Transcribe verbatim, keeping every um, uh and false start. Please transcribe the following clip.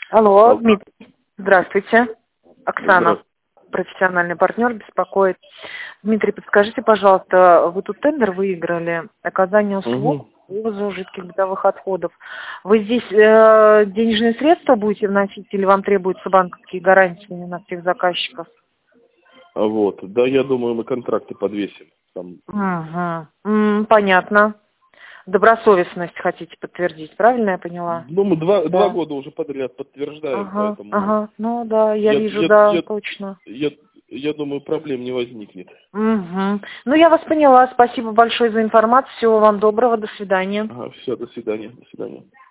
Алло, Алло. Дмитрий, здравствуйте. Оксана, Здравствуйте. профессиональный партнер, беспокоит. Дмитрий, подскажите, пожалуйста, вы тут тендер выиграли, оказание услуг Угу. по вывозу жидких бытовых отходов. Вы здесь э, денежные средства будете вносить или вам требуются банковские гарантии на всех заказчиков? А вот, да, я думаю, мы контракты подвесим. Там. Угу. М, понятно. Добросовестность хотите подтвердить, правильно я поняла? Ну, мы два, два Да. года уже подряд подтверждаем, Ага, поэтому ага, ну да, я я, вижу, я, да, я, точно. я, я думаю, проблем не возникнет. Угу. Ну, я вас поняла. Спасибо большое за информацию. Всего вам доброго. До свидания. Ага, все, до свидания, до свидания.